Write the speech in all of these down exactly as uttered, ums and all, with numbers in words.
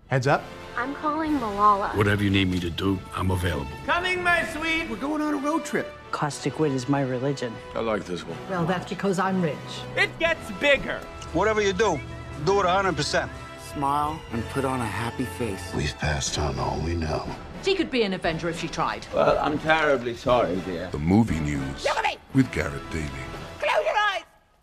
Heads up. I'm calling Malala. Whatever you need me to do, I'm available. Coming, my sweet. We're going on a road trip. Caustic wit is my religion. I like this one. Well, that's because I'm rich. It gets bigger. Whatever you do, do it one hundred percent. Smile and put on a happy face. We've passed on all we know. She could be an Avenger if she tried. Well, I'm terribly sorry, dear. The movie news Look at me. with Garrett Daly. Close your eyes.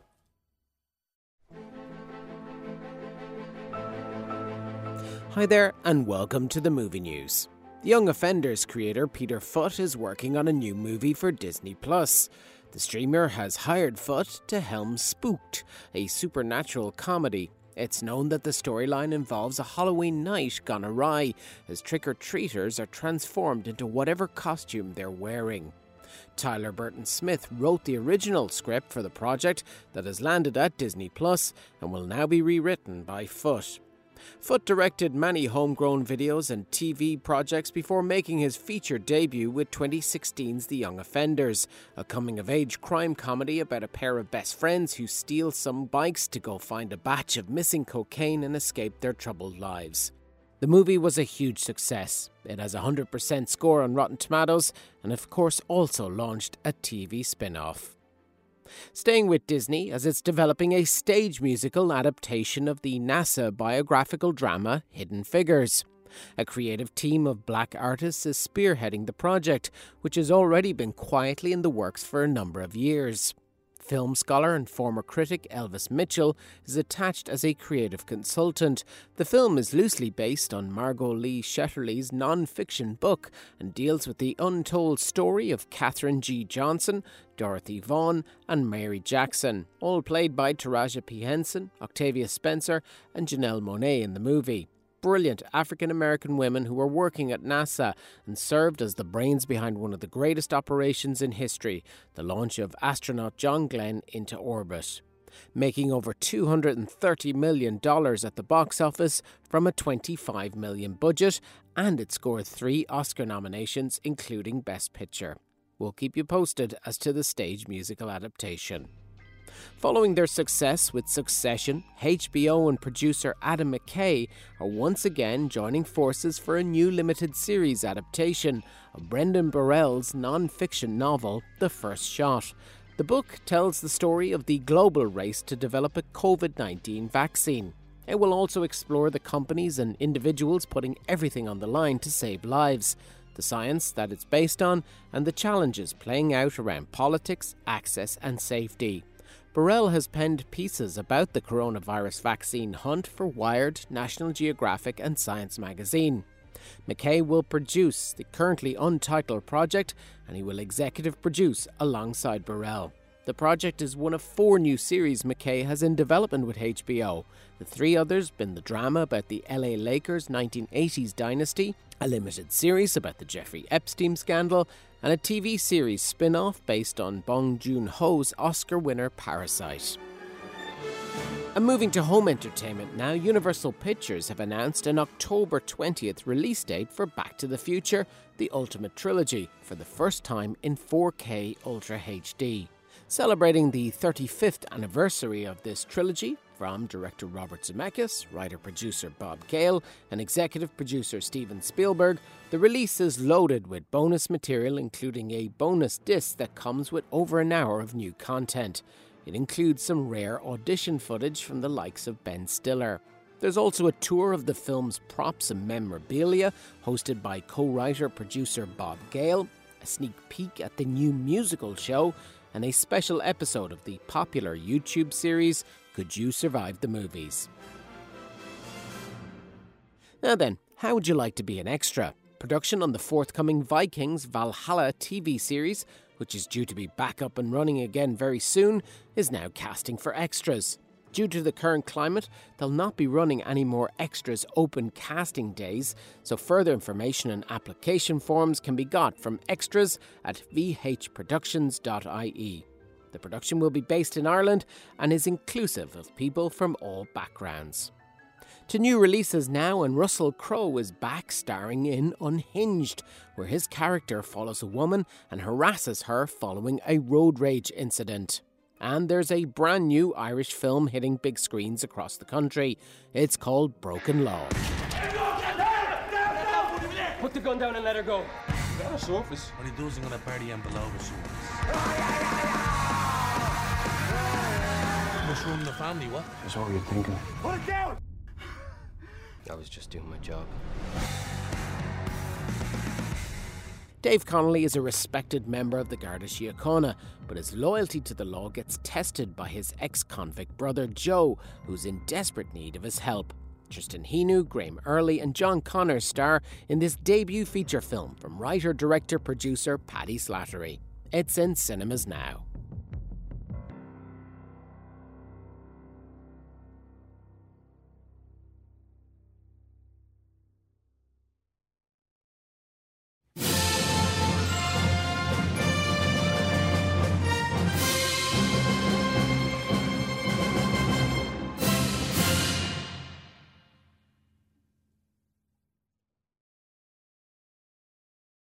Hi there, and welcome to the movie news. Young Offenders creator Peter Foot is working on a new movie for Disney Plus. The streamer has hired Foot to helm Spooked, a supernatural comedy. It's known that the storyline involves a Halloween night gone awry, as trick-or-treaters are transformed into whatever costume they're wearing. Tyler Burton Smith wrote the original script for the project that has landed at Disney Plus and will now be rewritten by Foot. Foot directed many homegrown videos and T V projects before making his feature debut with twenty sixteen's The Young Offenders, a coming-of-age crime comedy about a pair of best friends who steal some bikes to go find a batch of missing cocaine and escape their troubled lives. The movie was a huge success. It has a one hundred percent score on Rotten Tomatoes and of course also launched a T V spin-off. Staying with Disney, as it's developing a stage musical adaptation of the NASA biographical drama Hidden Figures. A creative team of black artists is spearheading the project, which has already been quietly in the works for a number of years. Film scholar and former critic Elvis Mitchell is attached as a creative consultant. The film is loosely based on Margot Lee Shetterly's non-fiction book and deals with the untold story of Katherine G. Johnson, Dorothy Vaughan and Mary Jackson, all played by Taraji P. Henson, Octavia Spencer and Janelle Monáe in the movie. Brilliant African-American women who were working at NASA and served as the brains behind one of the greatest operations in history, the launch of astronaut John Glenn into orbit. Making over two hundred thirty million dollars at the box office from a twenty-five million dollars budget, and it scored three Oscar nominations, including Best Picture. We'll keep you posted as to the stage musical adaptation. Following their success with Succession, H B O and producer Adam McKay are once again joining forces for a new limited series adaptation of Brendan Burrell's non-fiction novel, The First Shot. The book tells the story of the global race to develop a covid nineteen vaccine. It will also explore the companies and individuals putting everything on the line to save lives, the science that it's based on, and the challenges playing out around politics, access and safety. Burrell has penned pieces about the coronavirus vaccine hunt for Wired, National Geographic and Science magazine. McKay will produce the currently untitled project, and he will executive produce alongside Burrell. The project is one of four new series McKay has in development with H B O. The three others been the drama about the L A Lakers nineteen eighties dynasty, a limited series about the Jeffrey Epstein scandal, and a T V series spin-off based on Bong Joon-ho's Oscar winner Parasite. And moving to home entertainment now, Universal Pictures have announced an October twentieth release date for Back to the Future, The Ultimate Trilogy, for the first time in four K Ultra H D. Celebrating the thirty-fifth anniversary of this trilogy, from director Robert Zemeckis, writer-producer Bob Gale, and executive producer Steven Spielberg, the release is loaded with bonus material, including a bonus disc that comes with over an hour of new content. It includes some rare audition footage from the likes of Ben Stiller. There's also a tour of the film's props and memorabilia, hosted by co-writer-producer Bob Gale, a sneak peek at the new musical show, and a special episode of the popular YouTube series, Could You Survive the Movies? Now then, how would you like to be an extra? Production on the forthcoming Vikings Valhalla T V series, which is due to be back up and running again very soon, is now casting for extras. Due to the current climate, they'll not be running any more extras open casting days, so further information and application forms can be got from extras at v h productions dot i e. The production will be based in Ireland and is inclusive of people from all backgrounds. To new releases now, and Russell Crowe is back starring in Unhinged, where his character follows a woman and harasses her following a road rage incident. And there's a brand new Irish film hitting big screens across the country. It's called Broken Law. Put the gun down and let her go. Got a surface. What he does, I'm gonna bury him below the surface. Mushroom the family, what? That's what were you thinking? Put it down! I was just doing my job. Dave Connolly is a respected member of the Garda Síochána, but his loyalty to the law gets tested by his ex-convict brother Joe, who's in desperate need of his help. Tristan Hinu, Graham Early and John Connor star in this debut feature film from writer, director, producer Paddy Slattery. It's in cinemas now.